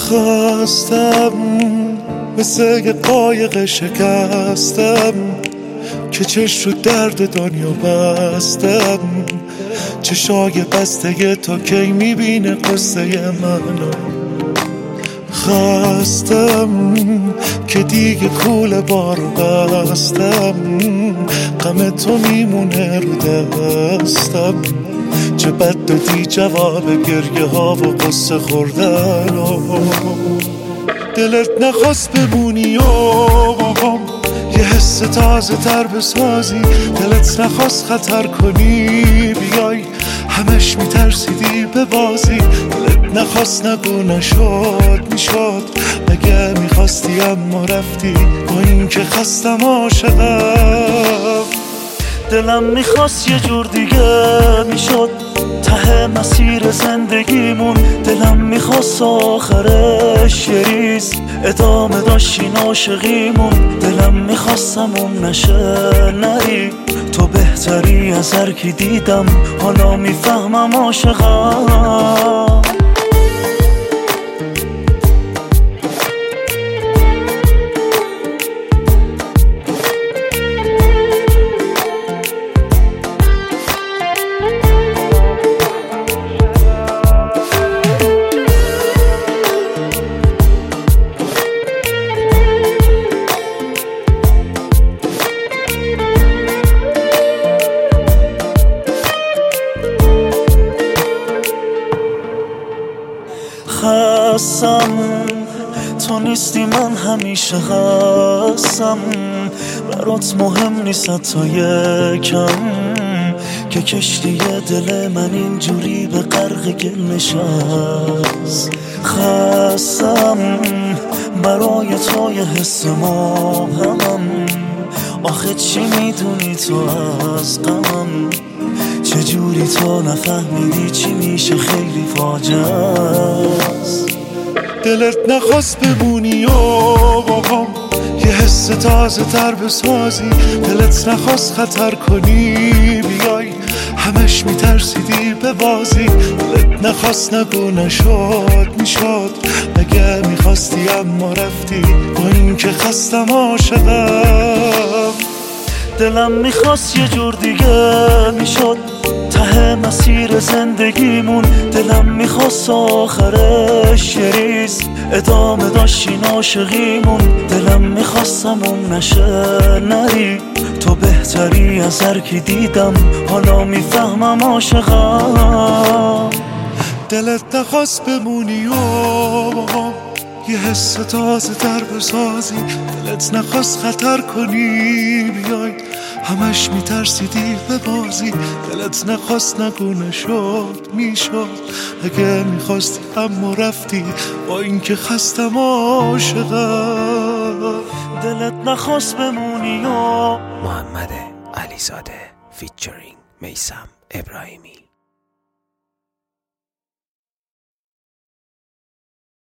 خواستم مثل یه قایق شکستم که چشم رو درد دنیا بستم. چشای بسته تا کی میبینه قصه منو. خواستم که دیگه کوله بارو بستم. غم تو میمونه رو دستم. چه بد دادی جواب گریه ها و قصه خوردن. دلت نخواست بمونی و یه حس تازه تر بسازی. دلت نخواست خطر کنی بیای، همش میترسیدی به بازی. دلت نخواست نگو نشد میشد، مگه میخواستی اما رفتی. با این که خستم عاشقم. دلم میخواست یه جور دیگه میشد ته مسیر زندگیمون. دلم میخواست آخرش یه ریز ادامه داشتین عاشقیمون. دلم میخواستم اون نشه نری، تو بهتری از هر کی دیدم. حالا میفهمم عاشقم. خستم تو نیستی، من همیشه هستم. برات مهم نیست تا یکم که کشتی دل من اینجوری به غرق گل نشست. خستم برای تو یه حس مبهمم. آخه چی میدونی تو از غمم؟ چجوری تو نفهمیدی چی میشه خیلی فاجعه است. دلت نخواست بمونی و یه حس تازه تر بسازی. دلت نخواست خطر کنی بیای، همش میترسیدی به بازی. دلت نخواست نگو نشد میشد، مگه میخواستی اما رفتی. با این که خستم عاشقم. دلم میخواست یه جور دیگه میشد ته مسیر زندگیمون. دلم میخواست آخرش یه ریز ادامه داشتین عاشقیمون. دلم میخواستم اون نشه نری، تو بهتری از هر کی دیدم. حالا میفهمم عاشقم. دلت نخواست بمونی و یه حس تازه تر بسازی. دلت نخواست خطر کنی بیای، همش میترسیدی به بازی. دلت نخواست نگو نشد میشد، اگه میخواستی اما رفتی. با این که خستم عاشقم. دلت نخواست بمونی و محمد علیزاده فیچرینگ میثم ابراهیمی.